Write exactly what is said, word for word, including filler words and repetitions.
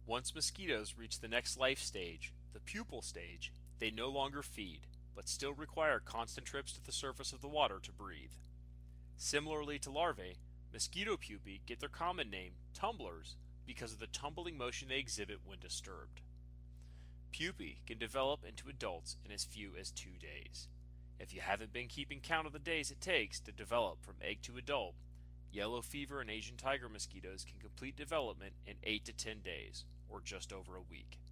Once mosquitoes reach the next life stage, the pupal stage, they no longer feed, but still require constant trips to the surface of the water to breathe. Similarly to larvae, mosquito pupae get their common name, tumblers, because of the tumbling motion they exhibit when disturbed. Pupae can develop into adults in as few as two days. If you haven't been keeping count of the days it takes to develop from egg to adult, yellow fever and Asian tiger mosquitoes can complete development in eight to ten days, or just over a week.